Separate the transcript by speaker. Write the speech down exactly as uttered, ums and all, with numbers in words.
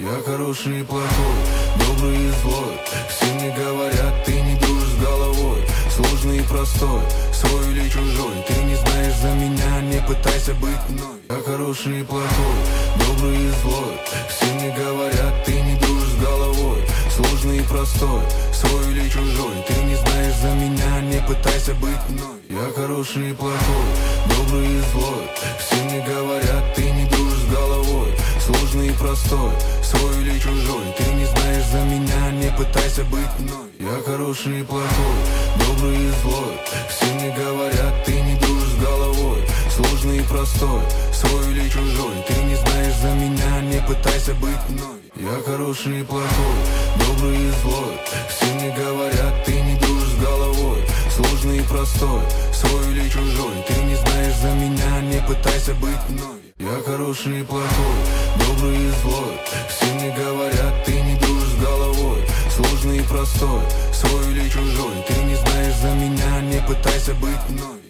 Speaker 1: Я хороший и плохой, добрый и злой. Все мне говорят, ты не дружишь с головой. Сложный и простой, свой или чужой. Ты не знаешь за меня, не пытайся быть мной. Я хороший и плохой, добрый и злой. Все мне говорят, ты не дружишь с головой. Сложный и простой, свой или чужой. Ты не знаешь за меня, не пытайся быть мной. Я хороший и плохой, добрый и злой. Все мне говорят, ты не дружишь с головой. Сложный и простой, свой или чужой. Ты не знаешь за меня, не пытайся быть мной. Я хороший и плохой, добрый и злой. Все мне говорят, ты не дружишь с головой. Сложный и простой, свой или чужой. Ты не знаешь за меня, не пытайся быть мной. Я хороший и плохой, добрый и злой. Все мне говорят, ты не дружишь с головой. Сложный и простой, свой или чужой. Ты не знаешь за меня, не пытайся быть мной. Я хороший и плохой, добрый и злой. Все мне говорят, ты не дружишь с головой. Сложный и простой, свой или чужой. Ты не знаешь за меня, не пытайся быть мной.